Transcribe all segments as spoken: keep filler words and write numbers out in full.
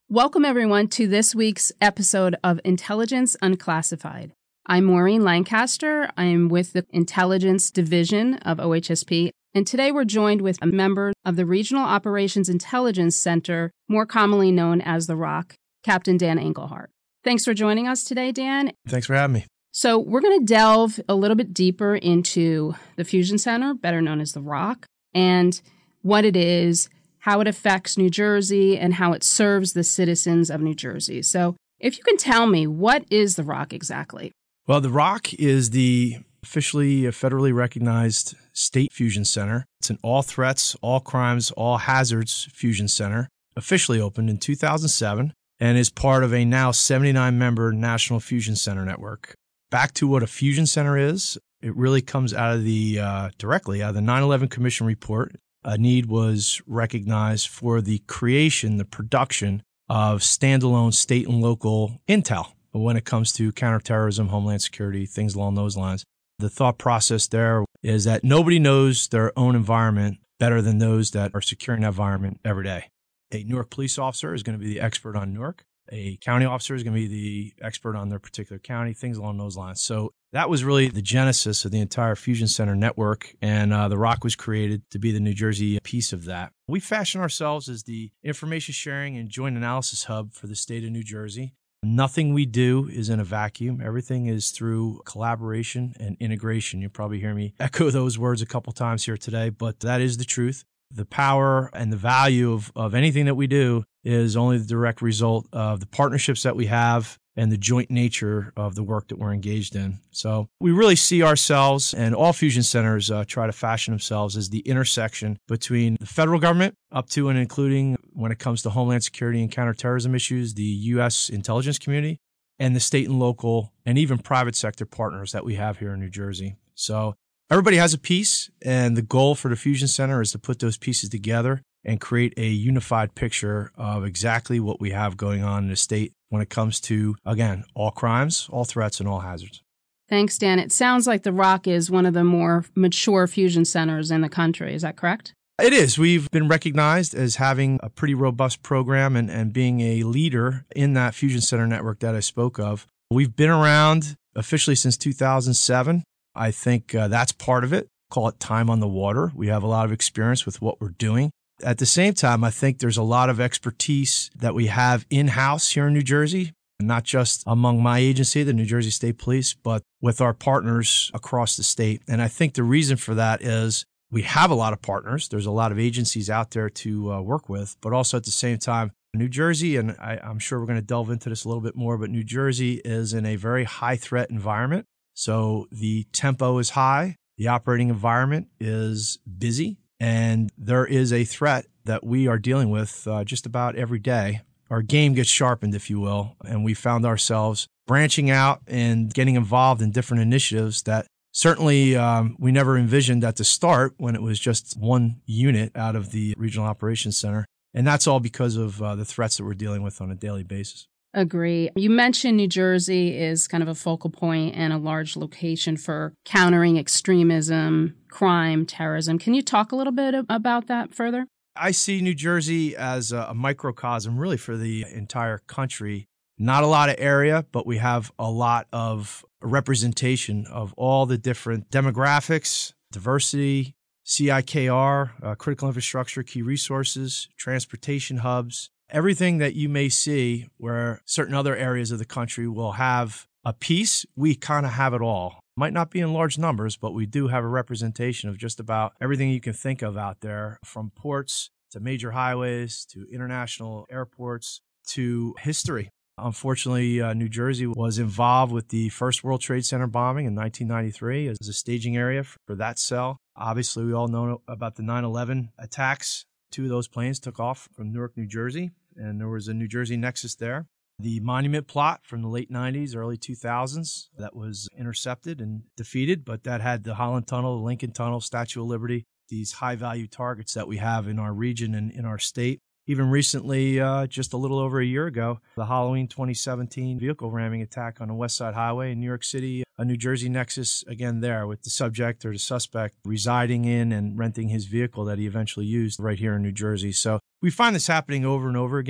Welcome, everyone, to this week's episode of Intelligence Unclassified. I'm Maureen Lancaster. I am with the Intelligence Division of O H S P, and today we're joined with a member of the Regional Operations Intelligence Center, more commonly known as the ROC, Captain Dan Engelhardt. Thanks for joining us today, Dan. Thanks for having me. So we're going to delve a little bit deeper into the Fusion Center, better known as the ROC, and what it is, how it affects New Jersey, and how it serves the citizens of New Jersey. So if you can tell me, what is the ROC exactly? Well, the ROC is the officially federally recognized state fusion center. It's an all threats, all crimes, all hazards fusion center, officially opened in two thousand seven, and is part of a now seventy-nine member National Fusion Center network. Back to what a fusion center is, it really comes out of the, uh, directly out of the nine eleven Commission report. A need was recognized for the creation, the production of standalone state and local intel when it comes to counterterrorism, homeland security, things along those lines. The thought process there is that nobody knows their own environment better than those that are securing that environment every day. A Newark police officer is going to be the expert on Newark. A county officer is going to be the expert on their particular county, things along those lines. So that was really the genesis of the entire Fusion Center network, and uh, the ROC was created to be the New Jersey piece of that. We fashion ourselves as the information sharing and joint analysis hub for the state of New Jersey. Nothing we do is in a vacuum. Everything is through collaboration and integration. You'll probably hear me echo those words a couple times here today, but that is the truth. The power and the value of, of anything that we do is only the direct result of the partnerships that we have and the joint nature of the work that we're engaged in. So we really see ourselves, and all fusion centers uh, try to fashion themselves as the intersection between the federal government up to and including, when it comes to homeland security and counterterrorism issues, the U S intelligence community, and the state and local and even private sector partners that we have here in New Jersey. So everybody has a piece, and the goal for the Fusion Center is to put those pieces together and create a unified picture of exactly what we have going on in the state when it comes to, again, all crimes, all threats, and all hazards. Thanks, Dan. It sounds like the ROC is one of the more mature fusion centers in the country. Is that correct? It is. We've been recognized as having a pretty robust program and, and being a leader in that Fusion Center network that I spoke of. We've been around officially since two thousand seven. I think uh, that's part of it. Call it time on the water. We have a lot of experience with what we're doing. At the same time, I think there's a lot of expertise that we have in-house here in New Jersey, not just among my agency, the New Jersey State Police, but with our partners across the state. And I think the reason for that is we have a lot of partners. There's a lot of agencies out there to uh, work with, but also at the same time, New Jersey, and I, I'm sure we're going to delve into this a little bit more, but New Jersey is in a very high-threat environment. So the tempo is high, the operating environment is busy, and there is a threat that we are dealing with uh, just about every day. Our game gets sharpened, if you will, and we found ourselves branching out and getting involved in different initiatives that certainly um, we never envisioned at the start when it was just one unit out of the Regional Operations Center. And that's all because of uh, the threats that we're dealing with on a daily basis. Agree. You mentioned New Jersey is kind of a focal point and a large location for countering extremism, crime, terrorism. Can you talk a little bit about that further? I see New Jersey as a microcosm really for the entire country. Not a lot of area, but we have a lot of representation of all the different demographics, diversity, C I K R, uh, critical infrastructure, key resources, transportation hubs. Everything that you may see where certain other areas of the country will have a piece, we kind of have it all. Might not be in large numbers, but we do have a representation of just about everything you can think of out there, from ports to major highways to international airports to history. Unfortunately, uh, New Jersey was involved with the first World Trade Center bombing in nineteen ninety-three as a staging area for that cell. Obviously, we all know about the nine eleven attacks. Two of those planes took off from Newark, New Jersey, and there was a New Jersey nexus there. The Monument plot from the late nineties, early two thousands, that was intercepted and defeated, but that had the Holland Tunnel, the Lincoln Tunnel, Statue of Liberty, these high-value targets that we have in our region and in our state. Even recently, uh, just a little over a year ago, the Halloween twenty seventeen vehicle ramming attack on the West Side Highway in New York City, a New Jersey nexus again there with the subject or the suspect residing in and renting his vehicle that he eventually used right here in New Jersey. So we find this happening over and over again.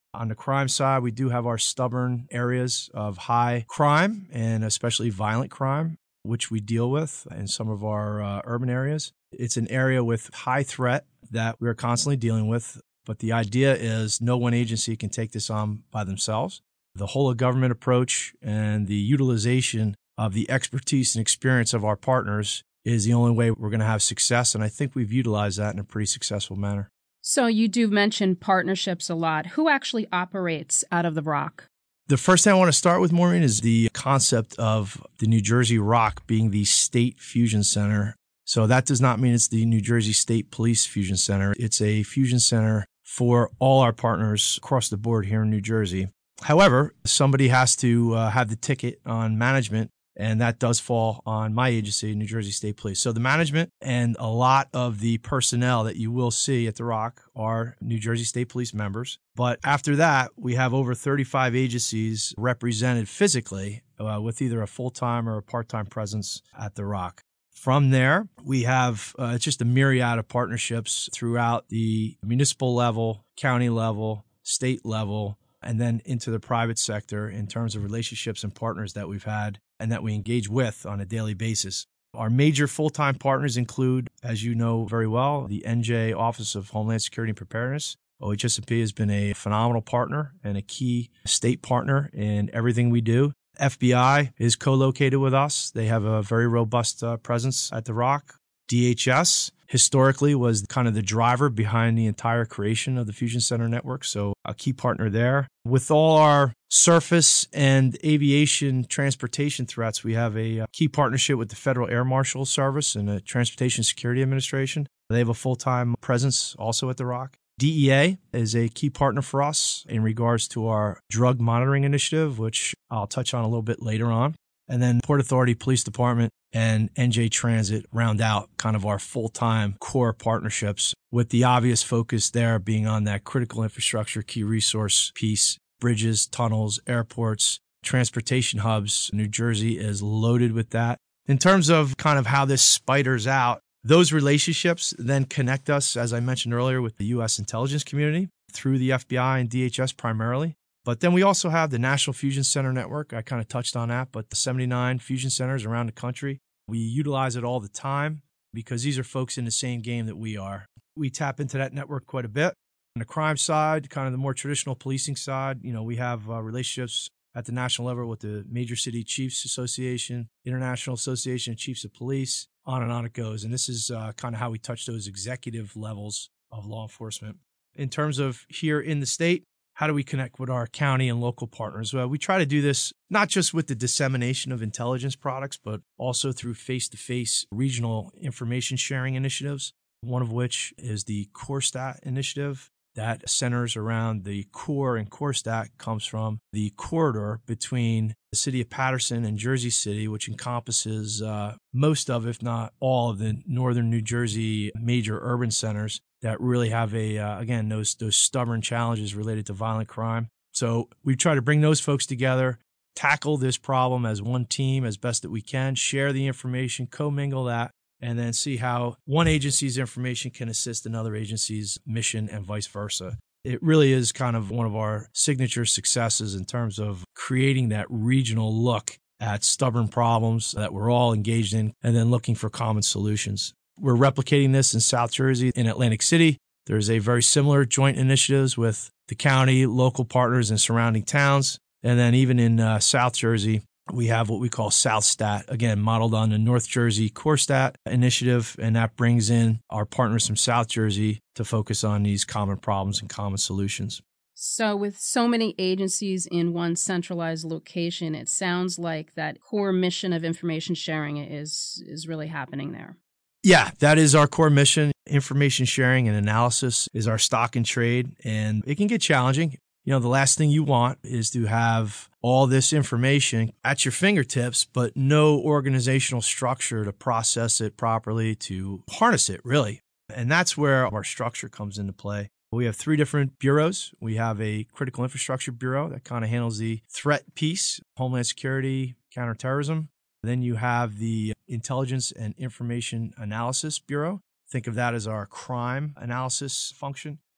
On the crime side, we do have our stubborn areas of high crime and especially violent crime, which we deal with in some of our uh, urban areas. It's an area with high threat that we're constantly dealing with, but the idea is no one agency can take this on by themselves. The whole of government approach and the utilization of the expertise and experience of our partners is the only way we're going to have success, and I think we've utilized that in a pretty successful manner. So you do mention partnerships a lot. Who actually operates out of the Rock? The first thing I want to start with, Maureen, is the concept of the New Jersey Rock being the state fusion center. So that does not mean it's the New Jersey State Police Fusion Center. It's a fusion center for all our partners across the board here in New Jersey. However, somebody has to uh, have the ticket on management, and that does fall on my agency, New Jersey State Police. So the management and a lot of the personnel that you will see at the Rock are New Jersey State Police members. But after that, we have over thirty-five agencies represented physically uh, with either a full-time or a part-time presence at the Rock. From there, we have uh, just a myriad of partnerships throughout the municipal level, county level, state level, and then into the private sector in terms of relationships and partners that we've had and that we engage with on a daily basis. Our major full-time partners include, as you know very well, the N J Office of Homeland Security and Preparedness. O H S and P has been a phenomenal partner and a key state partner in everything we do. F B I is co-located with us. They have a very robust uh, presence at the Rock. D H S historically was kind of the driver behind the entire creation of the Fusion Center Network, so a key partner there. With all our surface and aviation transportation threats, we have a key partnership with the Federal Air Marshal Service and the Transportation Security Administration. They have a full-time presence also at the Rock. D E A is a key partner for us in regards to our drug monitoring initiative, which I'll touch on a little bit later on. And then Port Authority Police Department and N J Transit round out kind of our full-time core partnerships, with the obvious focus there being on that critical infrastructure key resource piece, bridges, tunnels, airports, transportation hubs. New Jersey is loaded with that. In terms of kind of how this spiders out, those relationships then connect us, as I mentioned earlier, with the U S intelligence community through the F B I and D H S primarily. But then we also have the National Fusion Center Network. I kind of touched on that, but the seventy-nine fusion centers around the country, we utilize it all the time because these are folks in the same game that we are. We tap into that network quite a bit. On the crime side, kind of the more traditional policing side, you know, we have uh, relationships at the national level with the Major City Chiefs Association, International Association of Chiefs of Police, on and on it goes. And this is uh, kind of how we touch those executive levels of law enforcement. In terms of here in the state, how do we connect with our county and local partners? Well, we try to do this not just with the dissemination of intelligence products, but also through face-to-face regional information sharing initiatives, one of which is the CoreStat initiative. That centers around the core, and CoreStat comes from the corridor between the city of Paterson and Jersey City, which encompasses uh, most of, if not all, of the northern New Jersey major urban centers that really have a, uh, again, those those stubborn challenges related to violent crime. So we try to bring those folks together, tackle this problem as one team as best that we can, share the information, commingle that, and then see how one agency's information can assist another agency's mission and vice versa. It really is kind of one of our signature successes in terms of creating that regional look at stubborn problems that we're all engaged in and then looking for common solutions. We're replicating this in South Jersey, in Atlantic City. There's a very similar joint initiatives with the county, local partners, and surrounding towns. And then even in uh, South Jersey, we have what we call SouthStat, again, modeled on the North Jersey CoreStat initiative, and that brings in our partners from South Jersey to focus on these common problems and common solutions. So with so many agencies in one centralized location, it sounds like that core mission of information sharing is is really happening there. Yeah, that is our core mission. Information sharing and analysis is our stock in trade, and it can get challenging. You know, the last thing you want is to have all this information at your fingertips, but no organizational structure to process it properly, to harness it, really. And that's where our structure comes into play. We have three different bureaus. We have a critical infrastructure bureau that kind of handles the threat piece, Homeland Security, counterterrorism. Then you have the Intelligence and Information Analysis Bureau. Think of that as our crime analysis function.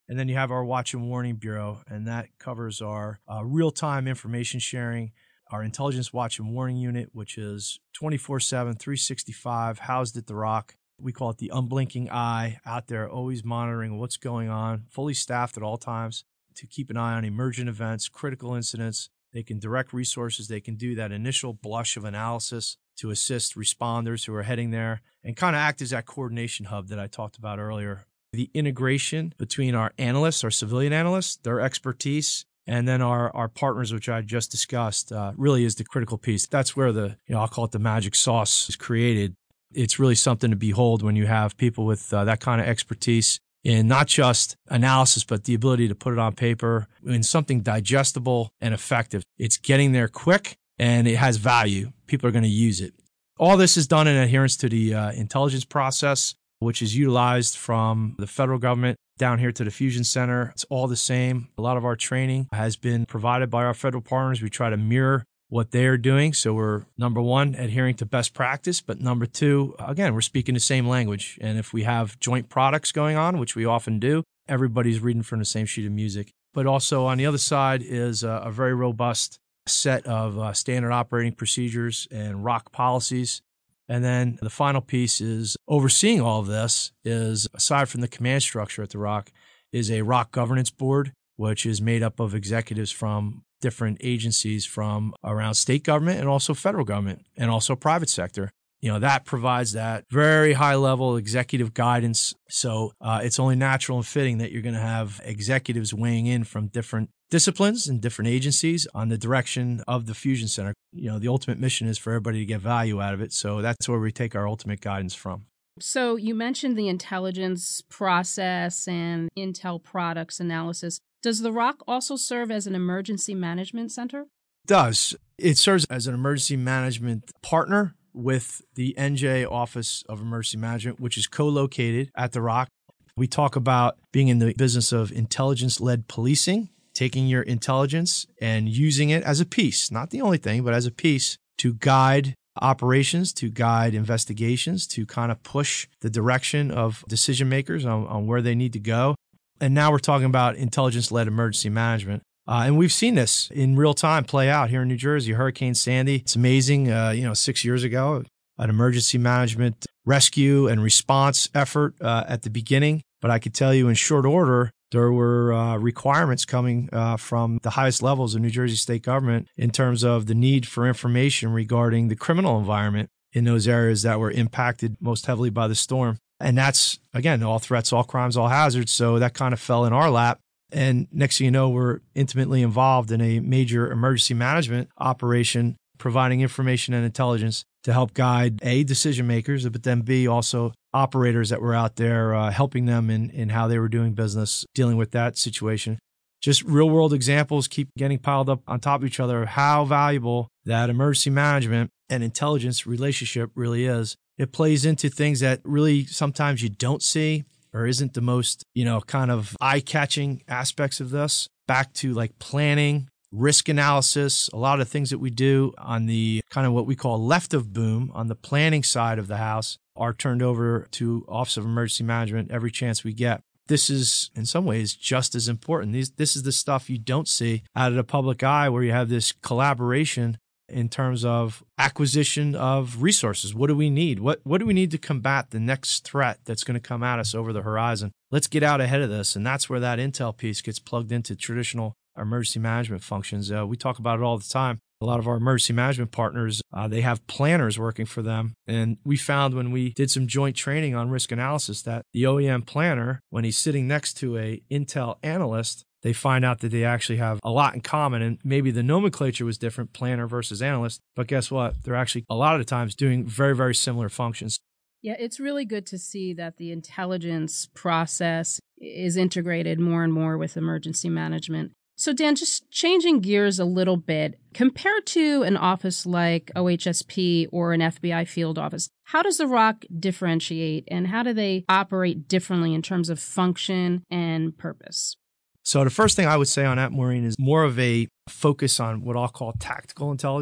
And then you have our Watch and Warning Bureau, and that covers our uh, real-time information sharing, our Intelligence Watch and Warning Unit, which is twenty-four seven, three sixty-five, housed at the Rock. We call it the unblinking eye, out there always monitoring what's going on, fully staffed at all times to keep an eye on emergent events, critical incidents. They can direct resources. They can do that initial blush of analysis to assist responders who are heading there and kind of act as that coordination hub that I talked about earlier. The integration between our analysts, our civilian analysts, their expertise, and then our, our partners, which I just discussed, uh, really is the critical piece. That's where the, you know, I'll call it the magic sauce is created. It's really something to behold when you have people with uh, that kind of expertise in not just analysis, but the ability to put it on paper in something digestible and effective. It's getting there quick and it has value. People are going to use it. All this is done in adherence to the uh, intelligence process, which is utilized from the federal government down here to the Fusion Center. It's all the same. A lot of our training has been provided by our federal partners. We try to mirror what they're doing. So we're, number one, adhering to best practice. But number two, again, we're speaking the same language. And if we have joint products going on, which we often do, everybody's reading from the same sheet of music. But also on the other side is a, a very robust set of uh, standard operating procedures and R O C policies. And then the final piece is overseeing all of this is, aside from the command structure at the R O C, is a R O C governance board, which is made up of executives from different agencies from around state government and also federal government and also private sector. You know, that provides that very high level executive guidance. So uh, it's only natural and fitting that you're going to have executives weighing in from different disciplines and different agencies on the direction of the Fusion Center. You know, the ultimate mission is for everybody to get value out of it. So that's where we take our ultimate guidance from. So you mentioned the intelligence process and Intel products analysis. Does the R O C also serve as an emergency management center? It does. It serves as an emergency management partner with the N J Office of Emergency Management, which is co-located at the R O C. We talk about being in the business of intelligence-led policing, taking your intelligence and using it as a piece, not the only thing, but as a piece to guide operations, to guide investigations, to kind of push the direction of decision makers on, on where they need to go. And now we're talking about intelligence-led emergency management. Uh, and we've seen this in real time play out here in New Jersey. Hurricane Sandy, it's amazing. Uh, you know, six years ago, an emergency management rescue and response effort uh, at the beginning. But I could tell you in short order, there were uh, requirements coming uh, from the highest levels of New Jersey state government in terms of the need for information regarding the criminal environment in those areas that were impacted most heavily by the storm. And that's, again, all threats, all crimes, all hazards. So that kind of fell in our lap. And next thing you know, we're intimately involved in a major emergency management operation, providing information and intelligence to help guide, A, decision makers, but then B, also operators that were out there uh, helping them in, in how they were doing business, dealing with that situation. Just real world examples keep getting piled up on top of each other of how valuable that emergency management and intelligence relationship really is. It plays into things that really sometimes you don't see or isn't the most, you know, kind of eye-catching aspects of this. Back to like planning, risk analysis, a lot of things that we do on the kind of what we call left of boom on the planning side of the house are turned over to Office of Emergency Management every chance we get. This is, in some ways, just as important. These, this is the stuff you don't see out of the public eye where you have this collaboration in terms of acquisition of resources. What do we need? What what do we need to combat the next threat that's going to come at us over the horizon? Let's get out ahead of this. And that's where that intel piece gets plugged into traditional emergency management functions. Uh, we talk about it all the time. A lot of our emergency management partners, uh, they have planners working for them. And we found when we did some joint training on risk analysis that the O E M planner, when he's sitting next to a Intel analyst, they find out that they actually have a lot in common. And maybe the nomenclature was different, planner versus analyst. But guess what? They're actually a lot of the times doing very, very similar functions. Yeah, it's really good to see that the intelligence process is integrated more and more with emergency management. So Dan, just changing gears a little bit, compared to an office like O H S P or an F B I field office, how does the R O C differentiate and how do they operate differently in terms of function and purpose? So the first thing I would say on that, Maureen, is more of a focus on what I'll call tactical intelligence.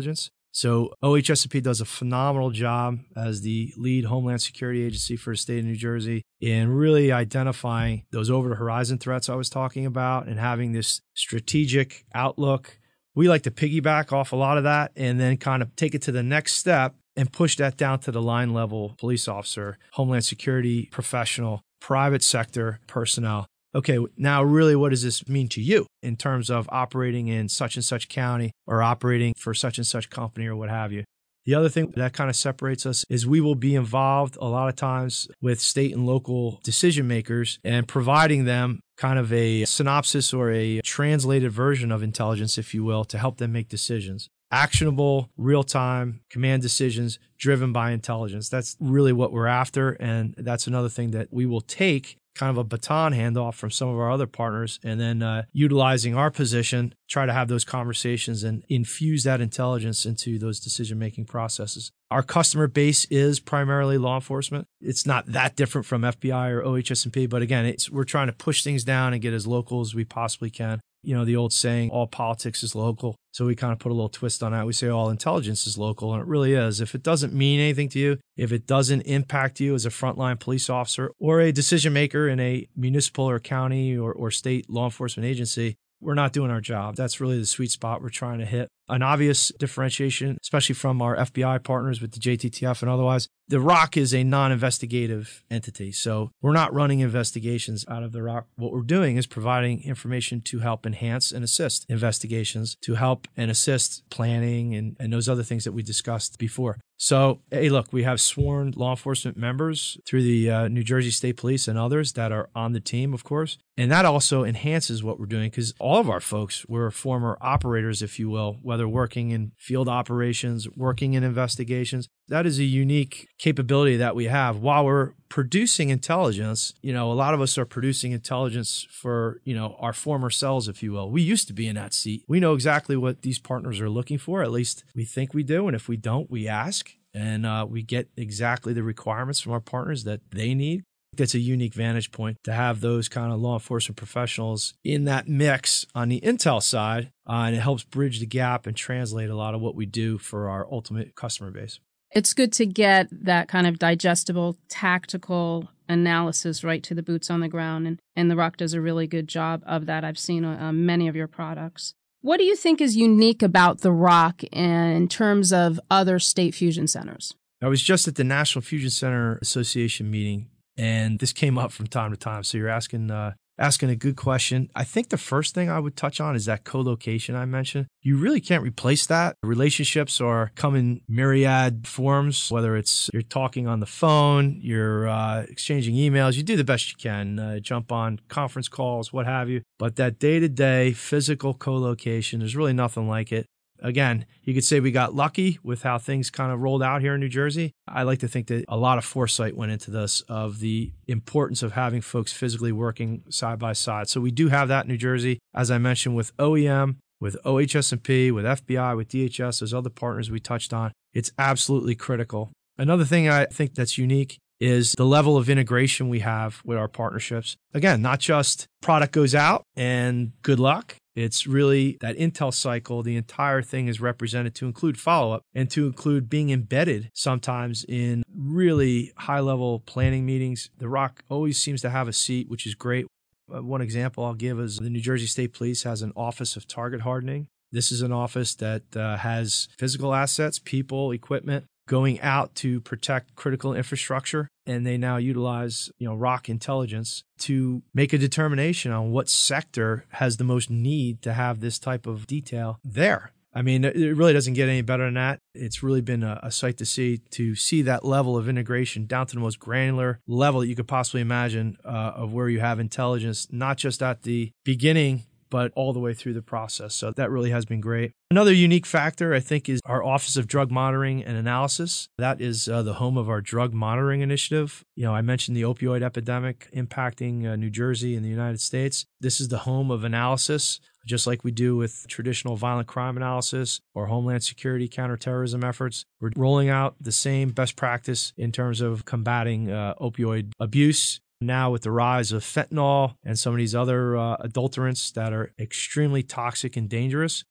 So O H S and P does a phenomenal job as the lead Homeland Security agency for the state of New Jersey in really identifying those over-the-horizon threats I was talking about and having this strategic outlook. We like to piggyback off a lot of that and then kind of take it to the next step and push that down to the line level police officer, Homeland Security professional, private sector personnel. Okay, now really what does this mean to you in terms of operating in such and such county or operating for such and such company or what have you? The other thing that kind of separates us is we will be involved a lot of times with state and local decision makers and providing them kind of a synopsis or a translated version of intelligence, if you will, to help them make decisions. Actionable, real-time command decisions driven by intelligence. That's really what we're after. And that's another thing that we will take kind of a baton handoff from some of our other partners and then uh, utilizing our position, try to have those conversations and infuse that intelligence into those decision-making processes. Our customer base is primarily law enforcement. It's not that different from F B I or O H S and P, but again, it's, we're trying to push things down and get as local as we possibly can. You know, the old saying, all politics is local. So we kind of put a little twist on that. We say all intelligence is local, and it really is. If it doesn't mean anything to you, if it doesn't impact you as a frontline police officer or a decision maker in a municipal or county or, or state law enforcement agency, we're not doing our job. That's really the sweet spot we're trying to hit. An obvious differentiation, especially from our F B I partners with the J T T F and otherwise, the R O C is a non-investigative entity. So we're not running investigations out of the R O C. What we're doing is providing information to help enhance and assist investigations, to help and assist planning and, and those other things that we discussed before. So, hey, look, we have sworn law enforcement members through the uh, New Jersey State Police and others that are on the team, of course. And that also enhances what we're doing because all of our folks were former operators, if you will, whether working in field operations, working in investigations. That is a unique capability that we have. While we're producing intelligence, you know, a lot of us are producing intelligence for, you know, our former selves, if you will. We used to be in that seat. We know exactly what these partners are looking for. At least we think we do. And if we don't, we ask. And uh, we get exactly the requirements from our partners that they need. That's a unique vantage point to have those kind of law enforcement professionals in that mix on the intel side, uh, and it helps bridge the gap and translate a lot of what we do for our ultimate customer base. It's good to get that kind of digestible, tactical analysis right to the boots on the ground, and, and the R O C does a really good job of that. I've seen uh, many of your products. What do you think is unique about the R O C in terms of other state fusion centers? I was just at the National Fusion Center Association meeting, and this came up from time to time. So you're asking uh, asking a good question. I think the first thing I would touch on is that co-location I mentioned. You really can't replace that. Relationships are come in myriad forms, whether it's you're talking on the phone, you're uh, exchanging emails. You do the best you can, uh, jump on conference calls, what have you. But that day-to-day physical co-location, there's really nothing like it. Again, you could say we got lucky with how things kind of rolled out here in New Jersey. I like to think that a lot of foresight went into this of the importance of having folks physically working side by side. So we do have that in New Jersey, as I mentioned, with O E M, with O H S and P, with F B I, with D H S, those other partners we touched on. It's absolutely critical. Another thing I think that's unique is the level of integration we have with our partnerships. Again, not just product goes out and good luck. It's really that intel cycle. The entire thing is represented to include follow-up and to include being embedded sometimes in really high-level planning meetings. The R O C always seems to have a seat, which is great. Uh, one example I'll give is the New Jersey State Police has an Office of Target Hardening. This is an office that uh, has physical assets, people, equipment, going out to protect critical infrastructure, and they now utilize, you know, R O C intelligence to make a determination on what sector has the most need to have this type of detail there. I mean, it really doesn't get any better than that. It's really been a, a sight to see, to see that level of integration down to the most granular level that you could possibly imagine uh, of where you have intelligence, not just at the beginning, but all the way through the process. So that really has been great. Another unique factor, I think, is our Office of Drug Monitoring and Analysis. That is uh, the home of our drug monitoring initiative. You know, I mentioned the opioid epidemic impacting uh, New Jersey and the United States. This is the home of analysis, just like we do with traditional violent crime analysis or Homeland Security counterterrorism efforts. We're rolling out the same best practice in terms of combating uh, opioid abuse. Now with the rise of fentanyl and some of these other uh, adulterants that are extremely toxic and dangerous,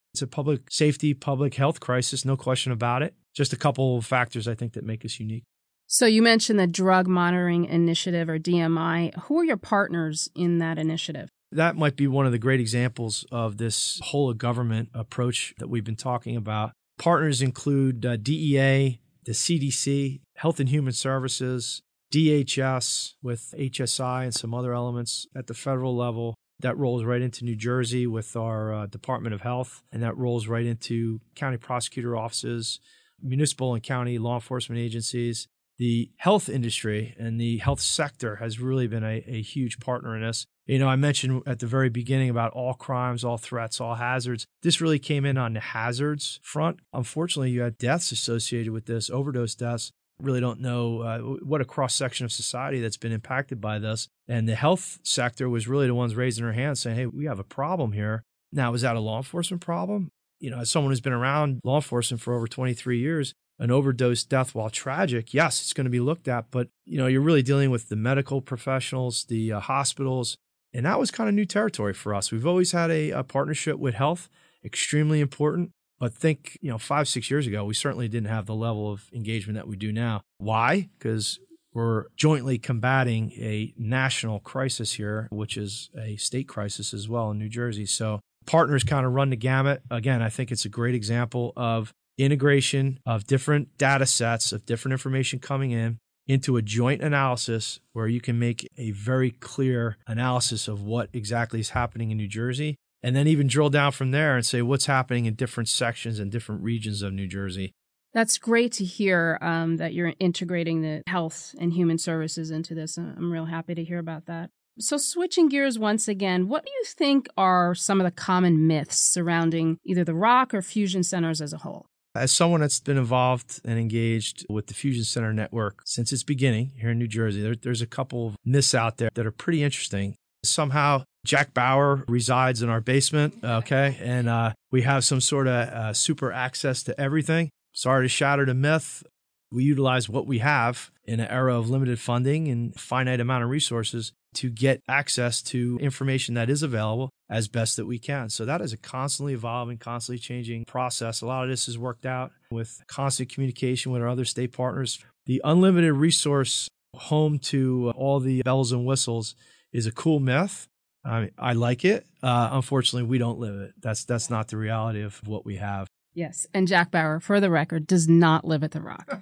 It's a public safety, public health crisis, no question about it. Just a couple of factors, I think, that make us unique. So you mentioned the Drug Monitoring Initiative, or D M I. Who are your partners in that initiative? That might be one of the great examples of this whole of government approach that we've been talking about. Partners include uh, D E A, the C D C, Health and Human Services, D H S with H S I and some other elements at the federal level. That rolls right into New Jersey with our uh, Department of Health, and that rolls right into county prosecutor offices, municipal and county law enforcement agencies. The health industry and the health sector has really been a, a huge partner in this. You know, I mentioned at the very beginning about all crimes, all threats, all hazards. This really came in on the hazards front. Unfortunately, you had deaths associated with this, overdose deaths. Really don't know uh, what a cross-section of society that's been impacted by this. And the health sector was really the ones raising their hands saying, hey, we have a problem here. Now, is that a law enforcement problem? You know, as someone who's been around law enforcement for over twenty-three years, an overdose death, while tragic, yes, it's going to be looked at. But, you know, you're really dealing with the medical professionals, the uh, hospitals. And that was kind of new territory for us. We've always had a, a partnership with health, extremely important. But think, you know, five, six years ago, we certainly didn't have the level of engagement that we do now. Why? Because we're jointly combating a national crisis here, which is a state crisis as well in New Jersey. So partners kind of run the gamut. Again, I think it's a great example of integration of different data sets, of different information coming in into a joint analysis where you can make a very clear analysis of what exactly is happening in New Jersey. And then even drill down from there and say what's happening in different sections and different regions of New Jersey. That's great to hear um, that you're integrating the health and human services into this. I'm real happy to hear about that. So switching gears once again, what do you think are some of the common myths surrounding either the Rock or Fusion Centers as a whole? As someone that's been involved and engaged with the Fusion Center Network since its beginning here in New Jersey, there, there's a couple of myths out there that are pretty interesting. Somehow, Jack Bauer resides in our basement, okay, and uh, we have some sort of uh, super access to everything. Sorry to shatter the myth. We utilize what we have in an era of limited funding and finite amount of resources to get access to information that is available as best that we can. So that is a constantly evolving, constantly changing process. A lot of this is worked out with constant communication with our other state partners. The unlimited resource home to all the bells and whistles is a cool myth. I mean, I like it. Uh, unfortunately, we don't live it. That's that's not the reality of what we have. Yes. And Jack Bauer, for the record, does not live at the Rock.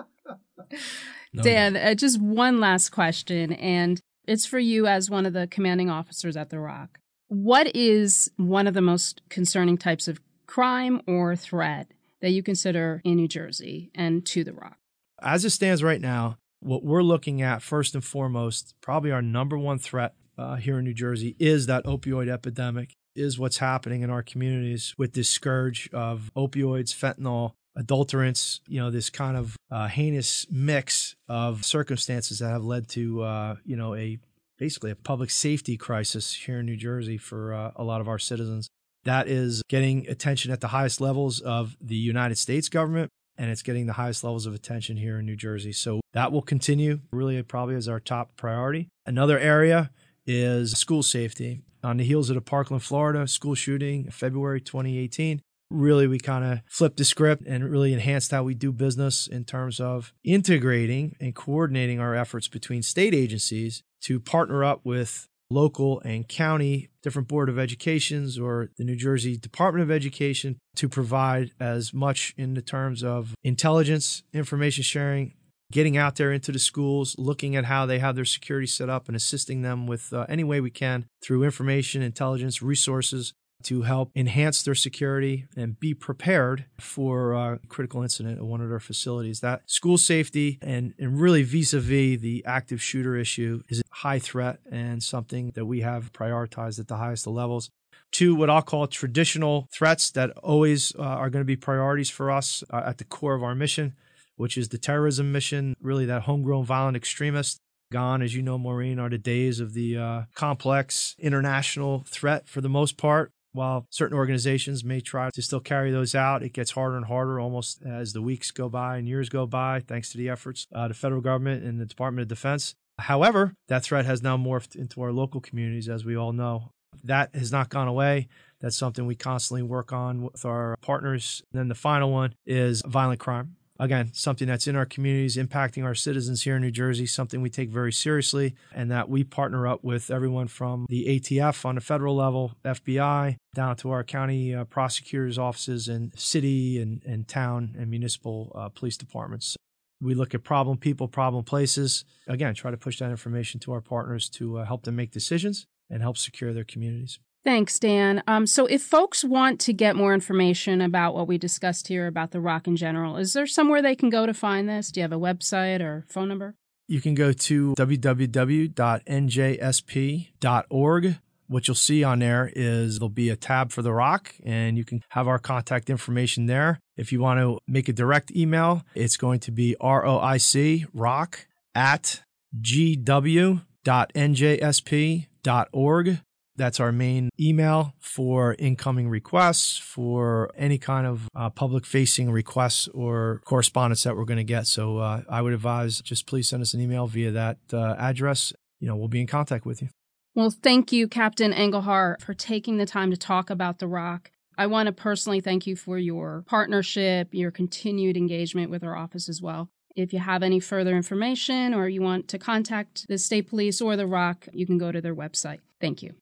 No, Dan, no. Uh, just one last question, and it's for you as one of the commanding officers at the Rock. What is one of the most concerning types of crime or threat that you consider in New Jersey and to the Rock? As it stands right now, what we're looking at first and foremost, probably our number one threat uh, here in New Jersey is that opioid epidemic, is what's happening in our communities with this scourge of opioids, fentanyl, adulterants, you know, this kind of uh, heinous mix of circumstances that have led to, uh, you know, a basically a public safety crisis here in New Jersey for uh, a lot of our citizens. That is getting attention at the highest levels of the United States government, and it's getting the highest levels of attention here in New Jersey. So that will continue really probably as our top priority. Another area is school safety. On the heels of the Parkland, Florida school shooting, February twenty eighteen, really we kind of flipped the script and really enhanced how we do business in terms of integrating and coordinating our efforts between state agencies to partner up with local and county different Board of Educations or the New Jersey Department of Education to provide as much in the terms of intelligence, information sharing, getting out there into the schools, looking at how they have their security set up and assisting them with uh, any way we can through information, intelligence, resources to help enhance their security and be prepared for a critical incident at one of their facilities. That school safety and, and really vis-a-vis the active shooter issue is a high threat and something that we have prioritized at the highest levels. Two, what I'll call traditional threats that always uh, are going to be priorities for us uh, at the core of our mission, which is the terrorism mission, really that homegrown violent extremist. Gone, as you know, Maureen, are the days of the uh, complex international threat for the most part. While certain organizations may try to still carry those out, it gets harder and harder almost as the weeks go by and years go by, thanks to the efforts of the federal government and the Department of Defense. However, that threat has now morphed into our local communities, as we all know. That has not gone away. That's something we constantly work on with our partners. And then the final one is violent crime. Again, something that's in our communities, impacting our citizens here in New Jersey, something we take very seriously, and that we partner up with everyone from the A T F on the federal level, F B I, down to our county uh, prosecutors' offices and city and, and town and municipal uh, police departments. We look at problem people, problem places. Again, try to push that information to our partners to uh, help them make decisions and help secure their communities. Thanks, Dan. Um, so if folks want to get more information about what we discussed here about the R O C in general, is there somewhere they can go to find this? Do you have a website or phone number? You can go to w w w dot n j s p dot org. What you'll see on there is there'll be a tab for the R O C, and you can have our contact information there. If you want to make a direct email, it's going to be R O I C, rock, at g w dot n j s p dot org. That's our main email for incoming requests, for any kind of uh, public-facing requests or correspondence that we're going to get. So uh, I would advise just please send us an email via that uh, address. You know, we'll be in contact with you. Well, thank you, Captain Engelhardt, for taking the time to talk about the R O C. I want to personally thank you for your partnership, your continued engagement with our office as well. If you have any further information or you want to contact the state police or the R O C, you can go to their website. Thank you.